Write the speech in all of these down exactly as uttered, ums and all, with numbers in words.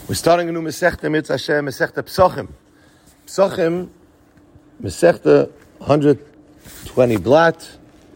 We're starting a new Masechta Mitzvah Hashem, Masechta Psochim. Psochim, Masechta one hundred twenty blat.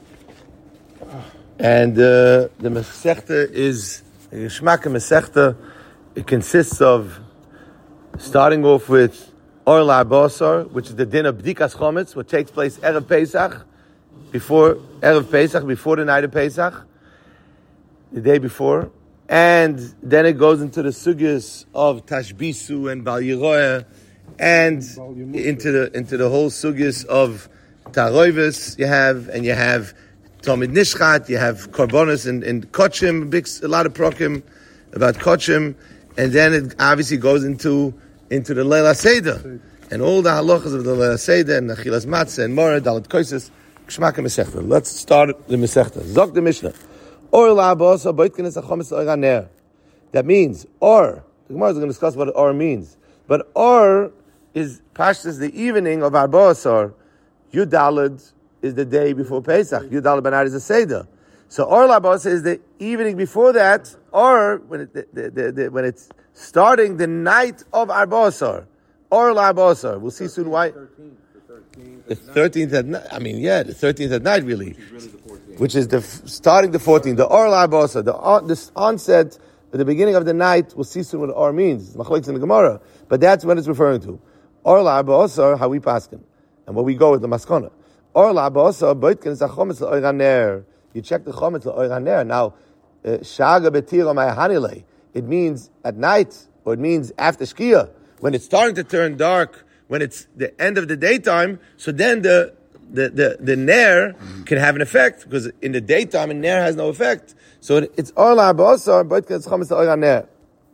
And uh, the Masechta is a Geshmaka Masechta. It consists of starting off with Or La'Basar, which is the din of Bdikas Chometz, what takes place Erev Pesach, before Erev Pesach, before the night of Pesach, the day before. And then it goes into the sugyas of Tashbisu and Bal Yeroeh, and into the into the whole sugyas of Taroivis you have, and you have Talmid Nishchat, you have Korbanos and, and Kochim, big, a lot of prokim about Kochim, and then it obviously goes into into the Leila Seder, and all the halachas of the Leila Seder, and Achilas Matzah, and Moreh, Dalet Koises, Geshmaka Masechta. Let's start the Masechta. Zok the Mishnah. Or la'abasa boitkenes achometz l'oir haner. That means or. The Gemara is going to discuss what or means. But or is pashtus the evening of Arba'asar. Yudalad is the day before Pesach. Yudalad Banar is a Seder. So or la'abasa is the evening before that, or when it, the, the, the, the, when it's starting the night of Arba'asar. Or la'abasa. We'll see soon why. The thirteenth at night. I mean, yeah, the thirteenth at night, really. Which is the starting the fourteenth, the Or La'Basa, the on, this onset at the beginning of the night. We'll see soon what Or means. It's Machlokes in the Gemara, but that's what it's referring to. Or La'Basa, how we paskin, and what we go with the Maskona. Or La'Basa, boitken zachometz l'oir haner. You check the chometz l'oir haner. Now, shaga betira ma'hanile. It means at night, or it means after shkia, when it's starting to turn dark, when it's the end of the daytime. So then the The, the, the ner can have an effect, because in the daytime, a ner has no effect. So it, it's or la'abasar, but it's chometz l'oir haner.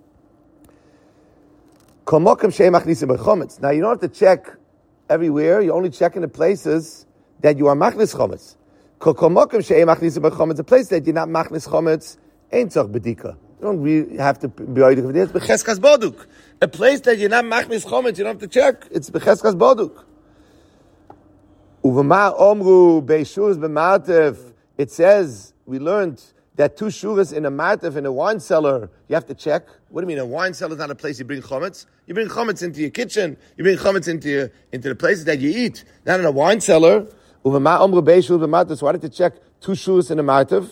Kol mokem she'em machnisim b'chometz. Now you don't have to check everywhere. You only check in the places that you are machnis chometz. Kol mokem she'em machnisim b'chometz. A place that you're not machnis chometz, ain't tzach bedika. You don't really have to be oidik of this. B'cheskas boduk. A place that you're not machnis chometz, you don't have to check. It's b'cheskas boduk. It says, we learned that two shuvas in a martev, in a wine cellar, you have to check. What do you mean? A wine cellar is not a place you bring chometz. You bring chometz into your kitchen. You bring chometz into your, into the places that you eat. Not in a wine cellar. So why did you check two shuvas in a martev?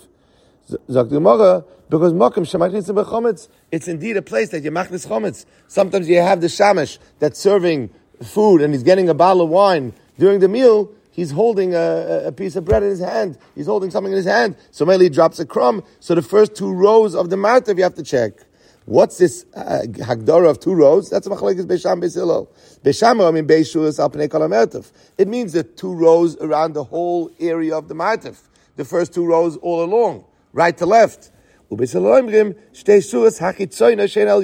Because it's indeed a place that you machnis chometz. Sometimes you have the shamash that's serving food and he's getting a bottle of wine during the meal. He's holding a, a piece of bread in his hand. He's holding something in his hand. So maybe he drops a crumb. So the first two rows of the martev you have to check. What's this uh, hagdara of two rows? That's a machlokes Beisham Beis Hillel. Beisham, I mean Beishuas al pnei kol hamartev. It means the two rows around the whole area of the martev. The first two rows all along, right to left. The Gemara is going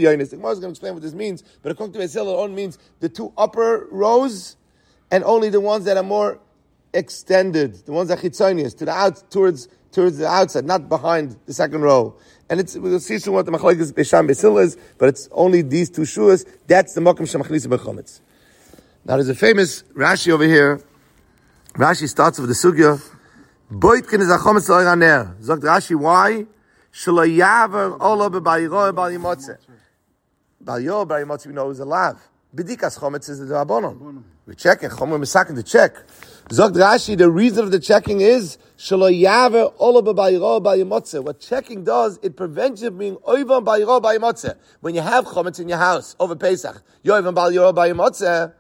to explain what this means, but according to Beis Hillel, it only means the two upper rows and only the ones that are more extended, the ones that are chitzonius, to the out, towards towards the outside, not behind the second row. And it's we'll see soon what the machlokes Beisham Beis Hillel is, but it's only these two shuas. That's the mokum shemachnisim b'chometz. Now there's a famous Rashi over here. Rashi starts with the sugya. Boitkin is a chometz l'oir haner. Zogt Rashi, why? Shelo yaver ola b'bal Yeroeh b'al yimotzeh. Bal Yeroeh b'al yimotzeh we know is a lav. B'dikas chometz is the rabbanon. We're checking. Chomer misakin to check. Zogt Rashi, the reason of the checking is shelo yaver ola b'bal Yeroeh b'al yimotzeh. What checking does, it prevents you from being oivan b'al Yeroeh b'al yimotzeh. When you have chometz in your house over Pesach, you're oivan b'al Yeroeh b'al yimotzeh.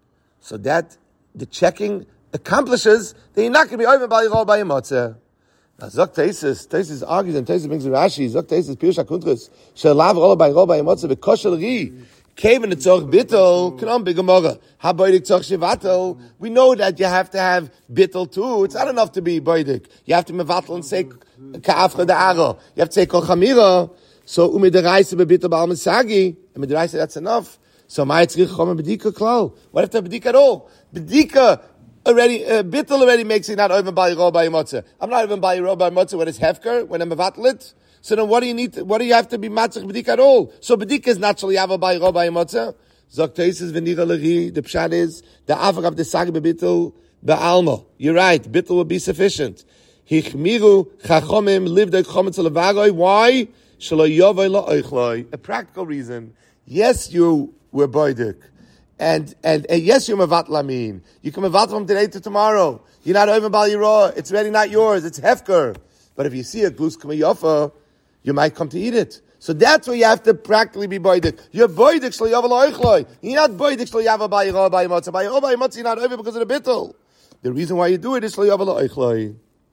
So that the checking accomplishes that you're not going to be oivan b'al Yeroeh b'al yimotzeh. Now Zok Teisus, Teisus argues and Teisus brings the Rashi. Zok Teisus Pirush HaKuntris shelo yaver ola b'al Yeroeh b'al yimotzeh v'koshel ri. Kaven tzorch bittel, k'nom b'gemara. Haboidik tzorch shivatel. We know that you have to have bittel too. It's not enough to be boidik. You have to mevatel and say ka'afra da'ara. You have to say kol chamira. So umidaraisa bebittel ba'al mesagi. And midaraisa, that's enough. So ma'ay tzrich chomer bedika klal. What if the bedika at all? Bedika already, uh, bittel already makes it not even b'al Yeroeh b'al yimotzeh. I'm not even b'al Yeroeh b'al yimotzeh when it's hefker, when I'm mevatel it. So then what do you need to, what do you have to be matzach b'dika at all? So b'dika is not shel yaver b'al Yeroeh b'al yimotzeh. Zok Teisus v'nira lehi, the pshat is, the avak of the sagi b'bittel ba'alma. You're right, bittel will be sufficient. Hichmiru chachomim livdei chometz levaroi. Why? A practical reason. Yes, you were boidik. And, and, and yes, you're mevat lamin. You can mevat from today to tomorrow. You're not over bal yirah. It's really not yours. It's hefker. But if you see a glus k'mayofa, you might come to eat it. So that's where you have to practically be boidik. You're boidik shlo yavel oichloi. You're not boidik shlo yavel bal yirah bal yimotza. Bal yirah bal yimotza, you're not over because of the bittul. The reason why you do it is shlo yavel oichloi.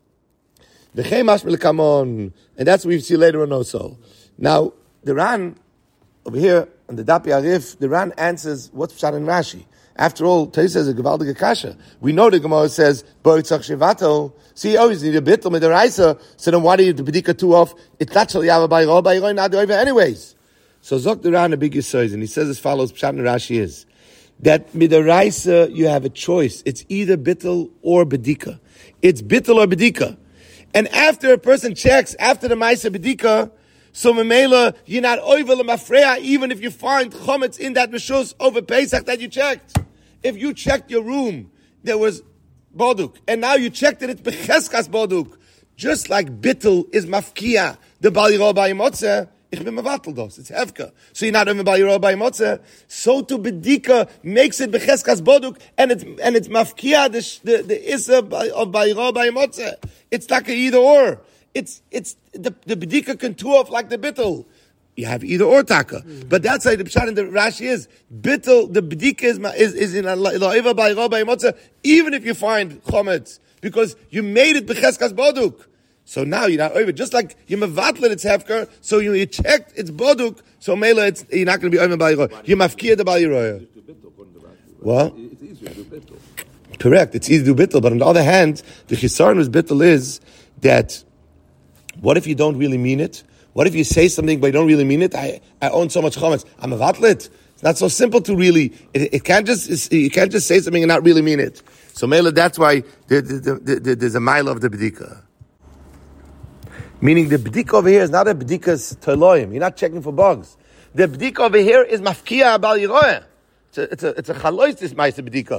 And that's what we see later on also. Now, the Ran, over here, on the Dapi Arif, the Ran answers, what's Pshat in Rashi? After all, Tais says a Gevaldige Kasha. We know the Gemara says, Boitzach Shivato. So you always need a bit of Midaraisa, so then why do you do Bedika two off? It's not Shal by Ro, by Ro, not over anyways. So Zok the Ran a big Yisoiz, and he says as follows, Pshat in Rashi is, that Midaraisa, you have a choice. It's either Bittel or Bedika. It's Bittel or Bedika. And after a person checks, after the Maisa Bedika, so Memela, you're not over Lemafreya, even if you find Chometz in that Rishus over Pesach that you checked. If you checked your room, there was Boduk, and now you checked it, it's Becheskas Boduk. Just like Bittel is Mafkia, the Bal Yirah Bal Yimotze, ich bin mevatel dos, it's Hefka. So you're not over Bal Yirah Bal Yimotze, so to Bedika makes it Becheskas Boduk, and it's, and it's Mafkia, the, the, the Issa of Bal Yirah Bal Yimotze. It's like a either or. It's, it's, the, the Bedika can two off like the Bittel. You have either or taka. Mm. But that's how the Pshat in the Rashi is. Bittel, the Bedika is, is, is in La'iva by Rabbi Motza, even if you find Chometz, because you made it Becheskas Boduk. So now you're not over. Just like you mevatlet it's Hefker, so you, you checked it's Boduk, so Mela it's, you're not going to be over by Yirah. You mafkir the Bal Yirah. What? It's easier to do Bittel. Correct. It's easy to do Bittel, but on the other hand, the Chisaron with Bittel is that what if you don't really mean it? What if you say something but you don't really mean it? I, I own so much chometz. I'm a vatlet. It's not so simple to really. It, it can't just. You can't just say something and not really mean it. So Mela, that's why there, there, there, there, there's a mile of the bedika. Meaning the bedika over here is not a bedika's toloim. You're not checking for bugs. The bedika over here is mafkia bal yiroeh. It's a it's a it's a chalois this ma'aser bedika.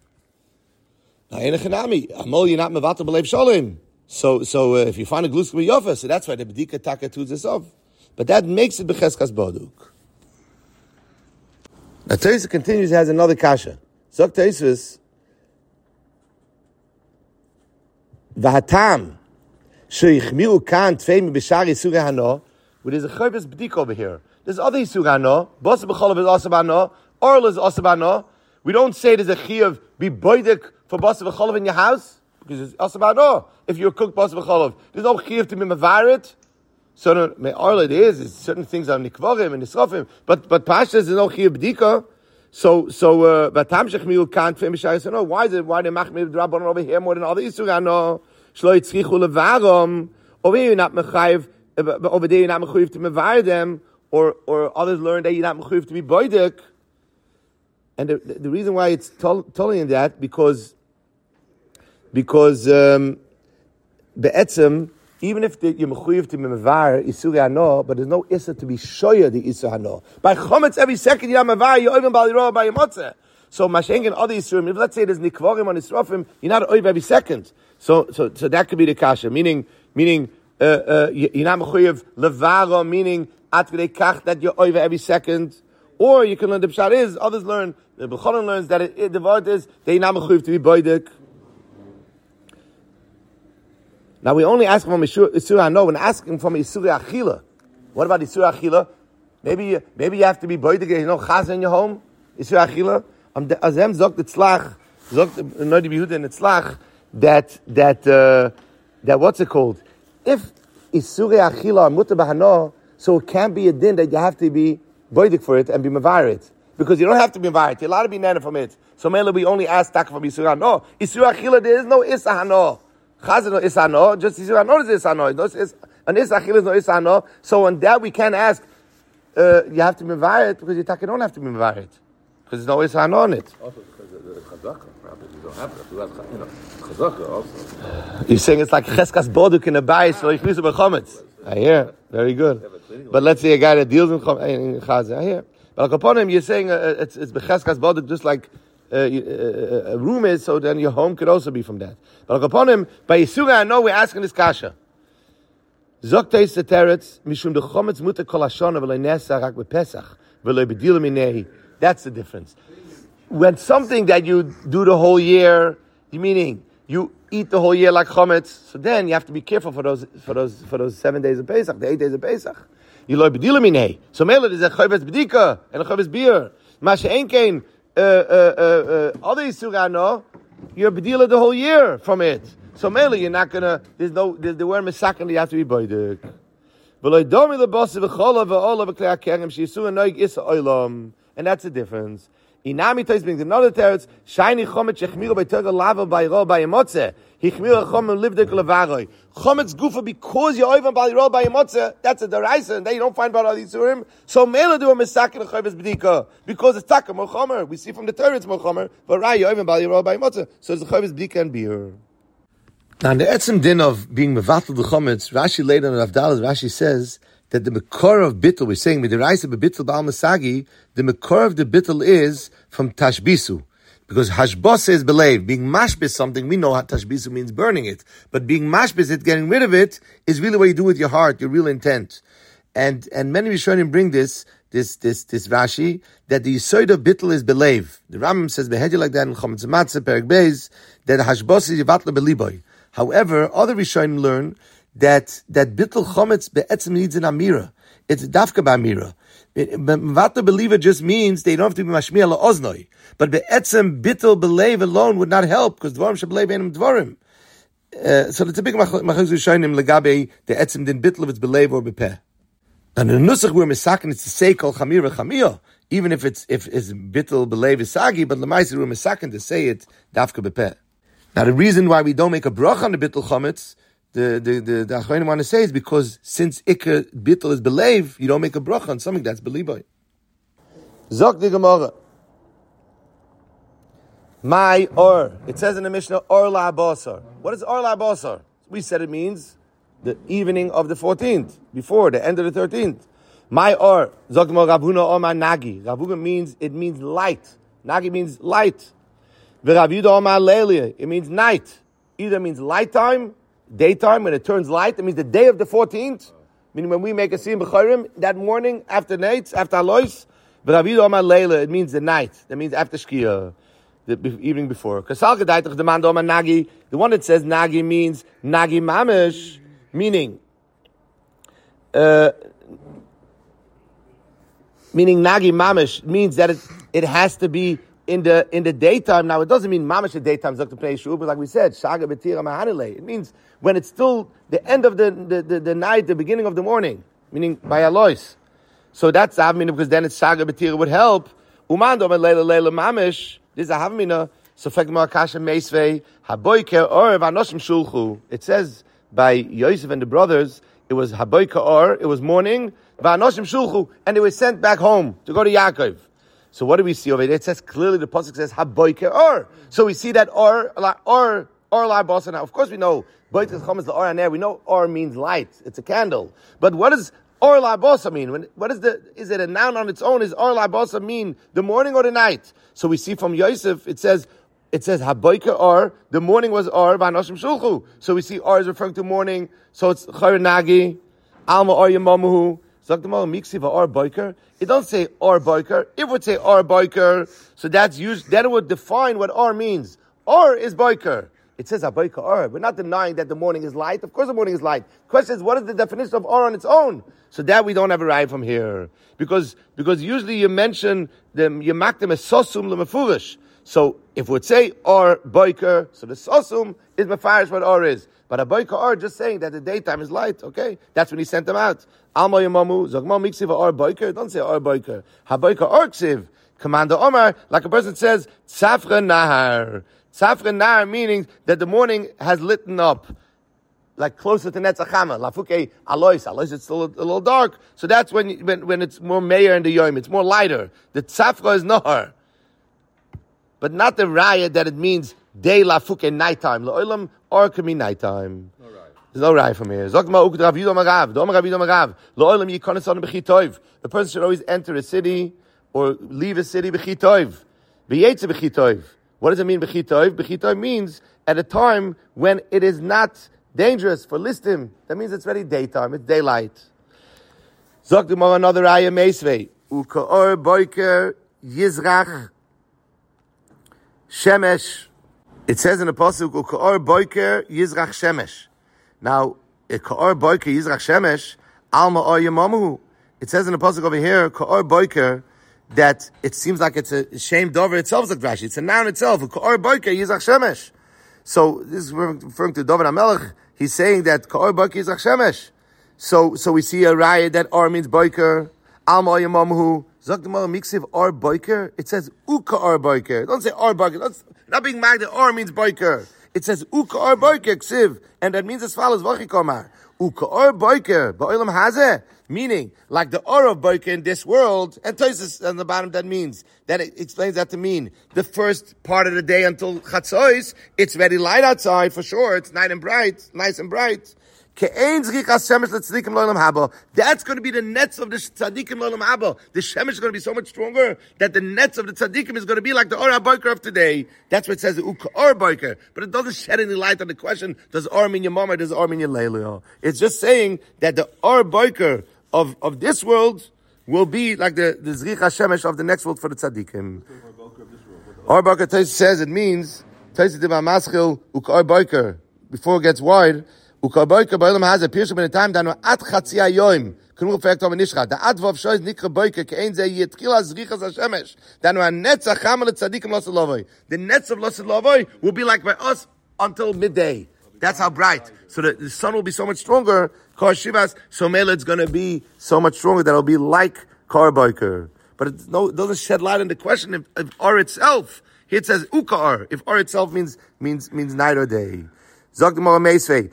Now in a chenami, amol you're not mevatel b'leiv sholem. So, so uh, if you find a glus k'miyofa, so that's why the bedika taka tuds this off. But that makes it becheskas boduk. Now Tosfos continues, has another kasha. Zok Tosfos, v'hatam sheichmiu kan tfei b'shar yisur hano. Well, there's a chayvus bedika over here. There's other yisur hano. Basa b'cholav is asab hano. Orl is asab hano. We don't say there's a chiyuv be boidik for basa b'cholav in your house. Because it's asab hano. If you cook basa v'cholav, there's no chiyuv to be mavarit. So no, all it is is certain things are nikvarim and nisrofim, but but pashas there's no chiyuv b'dika. So so but tamshech miu can't finish. So no, why is it why they mach me the rabbanon over here more than all the isuga? No, shlo yitzchichu levarom. Over here you're not mechayiv. Over there you're not mechayiv to mevar them, or or others learn that you're not mechayiv to be boidik. And the, the, the reason why it's telling in that because because. Um, Be'etzem, even if you're mechuyev to mevar isur hano, but there's no issa to be shoya the isur hano. By chometz every second you're mevar, you're even bal yirah by yimotze. So mashengen other isurim. If let's say there's nikvarim on isrofim, you're not oiv every second. So so so that could be the kasha. Meaning meaning uh, uh, you're not mechuyev levara, meaning at kach that you're oiv every second. Or you can learn the pshat is others learn the Bechoron learns that it, it, the word is that you're not mechuyev to be boidik. Now we only ask from Isur Hano when asking from Isur Achila. What about Isur Achila? Maybe maybe you have to be boidig, you know, chaz in your home. Isur Achila. Azem zogt etzlach, zogt Noidi Behuda and etzlach that that uh, that what's it called? If Isur Achila are mutar b'hano, so it can't be a din that you have to be boidig for it and be mevarit. Because you don't have to be mevarit. You're allowed to be nana from it. So mainly we only ask tak from Isur Hano. Isur Achila, there is no Issa Hano. Chazan no isano, just Yisur Hano is isano. An isachil is no isano. So on that we can ask, uh, you have to be mevarit because you don't have to be mevarit because there's no isano on it. Also because of the chazaka, you don't have to. You know, chazaka also. You're saying it's like cheskas boduk in a bayis, so you lose chometz. I hear, very good. But let's say a guy that deals with chazan. I hear. But upon him, you're saying uh, it's it's becheskas boduk just like. Uh, uh, a room is, so then your home could also be from that. But upon him, by Yisura, I know we're asking this kasha. Zokteis Teretz, Mishum de Chometz Mutter Kol Hashana V'lo Nesa Rak BePesach V'lo B'Dila Minei. That's the difference. When something that you do the whole year, meaning you eat the whole year like Chometz, so then you have to be careful for those for those for those seven days of Pesach, the eight days of Pesach. You lo B'Dila Minei. So Mela is a Chovetz B'dika and a Chovetz Beer. Masha Einkein uh, uh, uh, uh, other Yisura no, you're B'Dila the whole year from it. So mainly you're not gonna. There's no. There's, there were misakon. You have to be boydek. And that's the difference. Inami Tais brings another teretz. Shiny chomet shechmiru by turga lava by ro by emotze. Hichmiru chomet livdek levaroi. Chomet's gufa because you're over by ro by emotze. That's a deraisa, and then you don't find about all these surim. So mainly do a misakon and chomet's b'dika because it's taka more chomer. We see from the teretz more chomer, but right you're over by ro by emotze. So it's the chomet's b'dika and beer. Now, in the etzem din of being mevatel the chometz, Rashi later on Avdalas, Rashi says that the mekor of bittul, we're saying with the rise of bittul ba'al masagi, the mekor of the bittul is from tashbisu, because hashbos is believe. Being mashbis something, we know how tashbisu means burning it, but being mashbis it, getting rid of it, is really what you do with your heart, your real intent. And and many Rishonim bring this this this this Rashi that the yisoid of bittul is believe. The Rambam says behedya like that in Chometz Matzah Perek Beis that hashbos is yivatle beliboy. However, other Rishonim learn that that bittul chometz be'etzem needs an amira. It's dafka ba'amira. Mvato believer just means they don't have to be mashmiya la'oznoi. But be'etzem bittul believe alone would not help because dvarim shebelev enim dvarim. Uh, so it's a big machaz Rishonim legabe the etzem din bittul if it's believe or bepeh. And in the nusach we're misakin it's to say kol chamir v'chamiyah. Even if it's if it's bittul believe is sagi, but lemaisi we're misakin to say it dafka bepeh. Now, the reason why we don't make a bracha on the bittul chometz, the the the, the Achronim want to say is because since ikar bittul is believe, you don't make a bracha on something that's believed. Zok the Gemara. My or it says in the Mishnah or la'abosar. What is or la'abosar? We said it means the evening of the fourteenth, before the end of the thirteenth. My or Zok the Gemara Rabhuna or my nagi. Rabhuna means it means light. Nagi means light. It means night. Either means light time, daytime, when it turns light. It means the day of the fourteenth. Meaning when we make a Siyum B'Chayrim, that morning, after nights, after Alois. It means the night. That means after Shkia, the evening before. The one that says Nagi means Nagi Mamish, meaning, uh, meaning Nagi Mamish means that it, it has to be in the in the daytime. Now, it doesn't mean mamash the daytime, but like we said, shaga betira mahanile. It means when it's still the end of the, the, the, the night, the beginning of the morning, meaning by alois. So that's havmina because then it's shaga betira would help. Umando leila leila mamish. This is a havmina. So fekma meisvei haboyke or vanoshim shulchu. It says by Yosef and the brothers, it was haboyke or it was morning vanoshim shulchu, and they were sent back home to go to Yaakov. So what do we see over there? It says clearly the pasuk says haboyke or. So we see that or or or la bosa. Now, of course, we know boyke chometz la or aner. We know or means light. It's a candle. But what does or la bosa mean? When, what is the? Is it a noun on its own? Is or la bosa mean the morning or the night? So we see from Yosef it says it says haboyke or the morning was or vanoshim shulchu. So we see or is referring to morning. So it's chayr nagi alma or yemamuhu. It don't say or boiker. If it would say or boiker, so that's used, then it would define what or means. Or is boiker. It says a boiker or. We're not denying that the morning is light. Of course the morning is light. The question is, what is the definition of or on its own? So that we don't have arrived from here. Because, because usually you mention them, you mark them as sosum lemefurish. So if we would say or boiker, so the sosum is mefarish what or is. But a boiker or just saying that the daytime is light, okay? That's when he sent them out. Alma yamamu, zogma miksiv or boiker, don't say or boiker. Ha boiker or ksiv. Commander Omar, like a person says, tzafra nahar. Tzafra nahar meaning that the morning has lit up. Like closer to Netzachama. Lafuke alois. Alois, it's still a, a little dark. So that's when, when, when it's more mayor in the yom. It's more lighter. The tzafra is nahar. But not the raya that it means day lafuke nighttime. La'olam or can be nighttime. No raya. There's no raya from here. Zokma ukd Rav Yudam Rav. Dom Rav Yudam Rav. La'olam yikonis on b'chitov. The person should always enter a city or leave a city b'chitov. V'yetze b'chitov. What does it mean b'chitov? B'chitov means at a time when it is not dangerous for listim. That means it's already daytime. It's daylight. Zog the more another ayah meisvei. Ukaor boiker yizrach shemesh. It says in the pasuk ukaor boiker yizrach shemesh. Now, ukaor boiker yizrach shemesh alma or yamamu. It says in the pasuk over here ukaor boiker that it seems like it's a shame dover itself. Like Rashi, it's a noun itself. Ukaor boiker yizrach shemesh. So this is referring to David HaMelech. He's saying that kaor boiker yizrach shemesh. So, so we see a raya that or means boiker. Alma yamamhu. Zok the miksiv or boiker. It says uka or boiker. Don't say or boiker. Don't, not being mad that or means boiker. It says uka or boiker ksiv, and that means as follows: vachikomar uka or boiker ba'olam hazeh. Meaning, like the or of boiker in this world, and Tosfos on the bottom that means that it explains that to mean the first part of the day until chatzos. It's very light outside for sure. It's night and bright, nice and bright. That's going to be the nets of the tzaddikim l'olam haba. The shemesh is going to be so much stronger that the nets of the tzaddikim is going to be like the or boiker of today. That's what it says, uka or boiker. But it doesn't shed any light on the question, does or mean your mama, does or mean your leilio? It's just saying that the or boiker of, of this world will be like the, the zrich shemesh of the next world for the tzaddikim. Or boiker, Tosfos says it means, Tosfos diba maschil, uka or boiker. Before it gets wide, Ukaboyka ba'olam hazeh pirshu ben time danu at chatzi hayoim. K'nu refekt om nishcha. Da at vav shoyz nikra boyka ke'ein zeh yitchila zrichas hashemesh. Danu hanetzach chama letzadikim losel lovoi. The nets of losel lovoi will be like by us until midday. That's how bright. So the, the sun will be so much stronger. Kor shivas. So mele it's going to be so much stronger that it'll be like kar boyker. But it, no, it doesn't shed light on the question if, if or itself. Here it says ukar. If or itself means means means night or day. So we see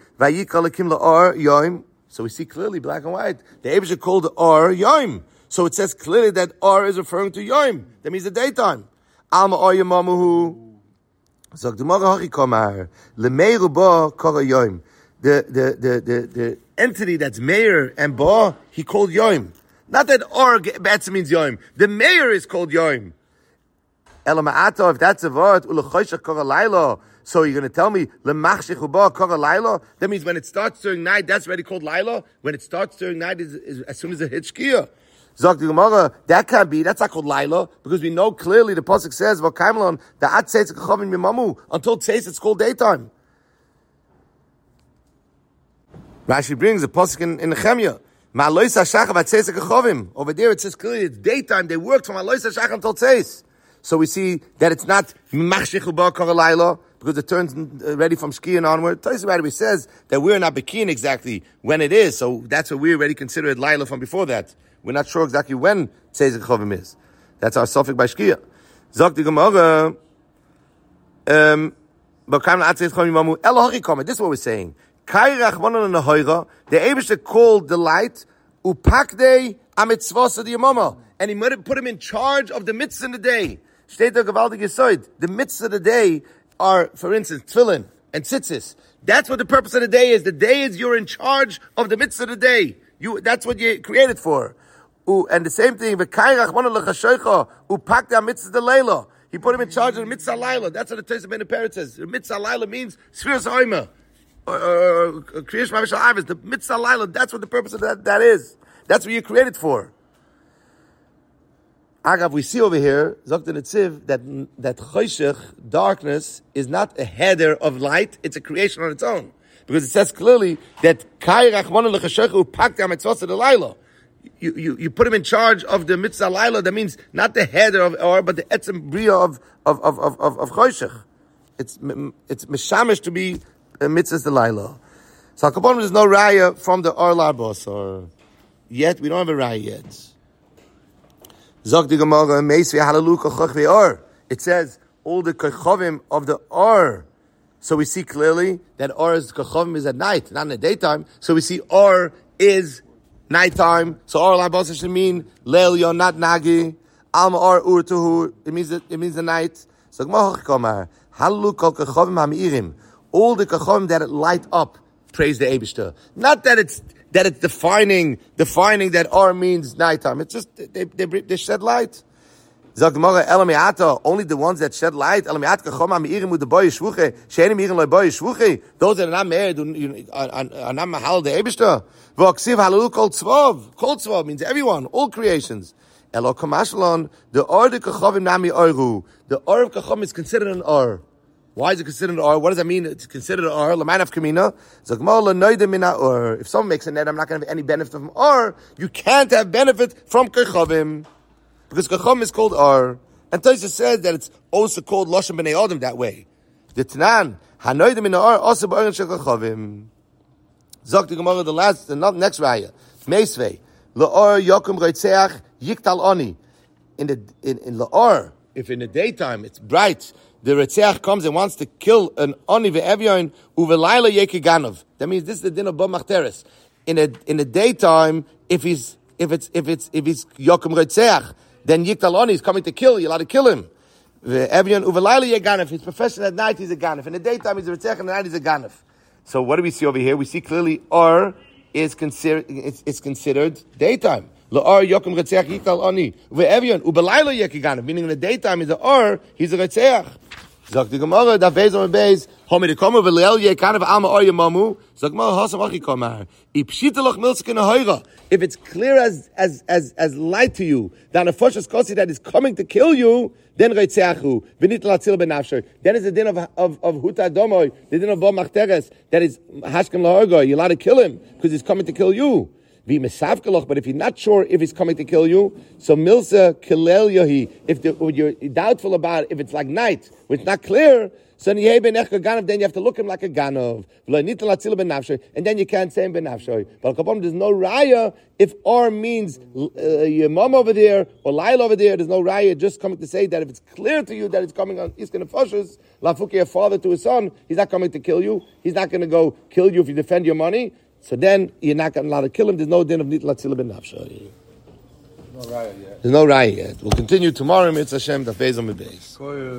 clearly, black and white, the Eibusha called the Or Yom. So it says clearly that Or is referring to Yom. That means the daytime. Alma Or Yomamuhu. Zog the Gemara Hachikomar. Lemeiru Ba Kora Yom. The the the the the entity that's Meir and Ba, he called Yom. Not that Or Batz means Yom. The Meir is called Yom. Elama'ata, if that's a word, Ulechoshach Kora Laila. So you're going to tell me, that means when it starts during night, that's already called Laila. When it starts during night, is, is as soon as it hits Shkia. Zog the Gemara, that can't be, that's not called Laila, because we know clearly the Pasuk says, until Tzeis it's called daytime. Rashi brings a Pasuk in, in Nehemiah. Over there it says clearly it's daytime, they worked from Alois HaShachar until Tzeis. So we see that it's not because it turns ready from Shkia and onward. Tosfos right away says that we're not bekin exactly when it is, so that's what we already consider it Laila from before that. We're not sure exactly when Tzeis Chovim is. That's our suffix by Shkia. Zok the Gemara, um, this is what we're saying. The Eibusha called the light upakdei amitzvos of the yamama, and he put him in charge of the mitzvahs in the day. The mitzvahs of the day are, for instance, tefillin and tzitzis. That's what the purpose of the day is. The day is you're in charge of the mitzvah of the day. You, that's what you're created for. And the same thing, he put him in charge of the mitzvah laila. That's what the Tosfos ben Peretz says. The mitzvah laila means Sfiras Ha'omer, or Kriyash Mavishal Avis. The mitzvah laila, that's what the purpose of that, that is. That's what you're created for. Agav, we see over here, Zok the Netziv, that, that Choshech, darkness, is not a header of light, it's a creation on its own. Because it says clearly that Kai Rachmanu L'Chashochu Pakti HaMitzvot of the Laila. You, you, you put him in charge of the mitzvah Laila, that means not the header of Or, but the Etzem Bria of, of, of, of, of, of Choshech. It's, it's Meshamish to be a mitzvah the Laila. So, Al-Kaponim, there's no raya from the Or Larbos, or yet, we don't have a raya yet. It says all the kochavim of the Or. So we see clearly that Or's kochavim is at night, not in the daytime. So we see Or is nighttime. So Or labos should mean leil yon, not nagi. Alma Or ur tuhu. It means it means the night. So halu kol kochavim hamirim. All the kochavim that light up praise the Eibishter. Not that it's that it's defining, defining that Or means nighttime. It's just, they, they, they shed light. Sagt Gemara, Elamiata, only the ones that shed light. Elamiata kachoma meirim u'deboy shvuche, she'enim meirim lo'boy shvuche. Those that are not married are not mahal the Eibishter. V'oksiv halalu kol tzvov. Kol tzvov means everyone, all creations. Elo kamashalon, the or the kachavim nami oiru. The or of kachom is considered an or. Why is it considered an or? What does that mean? It's considered an or. L'mayin of kamina. Zok mo l'noidem mina or. If someone makes a net, I'm not going to have any benefit from or. You can't have benefit from kachavim. Because kachom is called or. And Tosfos says that it's also called loshem b'nei adam that way. The Tanan, hanoidem mina or, also b'oren shel kachavim. Zok the Gemara, the last, the next raya. Meisvei. L'or yokum roitzeach yiktal oni. In the, in, in l'or, if in the daytime it's bright, the Retzeach comes and wants to kill an Oni ve'evyon uvelayla yekiganov. That means this is the din of Bo Machteres. In a in the daytime, if he's if it's if it's if he's Yokum Retzeach, then Yiktal Oni is coming to kill. You're allowed to kill him. Ve'evyon uvelayla yeganov. His profession at night he's a ganov. In the daytime he's a Retzeach, and at night he's a ganov. So what do we see over here? We see clearly Or is considered it's, it's considered daytime. L'or yokum retzeach yikal oni ve'evyon ubelaylo yekiganov. Meaning in the daytime he's a or he's a retzeach. Zok the Gemara da vezom beis homi de komer ve'leil yekanav alma or yemamu. Zok Gemara hasam achi komer ipshitaloch milskin ahoira. If it's clear as as as as light to you that a foshes kosi that is coming to kill you, then retzeachu v'nit latzil benafsher. Then is the din of of of huta domoy, the din of Bo Machteres that is hashkem lahorgo. You're allowed to kill him because he's coming to kill you. But if you're not sure if he's coming to kill you, so milsa kilel yohi. If the, you're doubtful about it, if it's like night, when it's not clear, so then you have to look him like a ganov, and then you can't say him benafshoy. But there's no raya if or means uh, your mom over there or Lyle over there. There's no raya just coming to say that if it's clear to you that it's coming on Iskan Foshes, lafuki a father to his son, he's not coming to kill you. He's not going to go kill you if you defend your money. So then you're not going to allow to kill him. There's no din of nitla tzila ben nafshay. There's no raya yet. There's no raya yet. We'll continue tomorrow. Mitzvah Hashem. Daf Beis Amud Beis.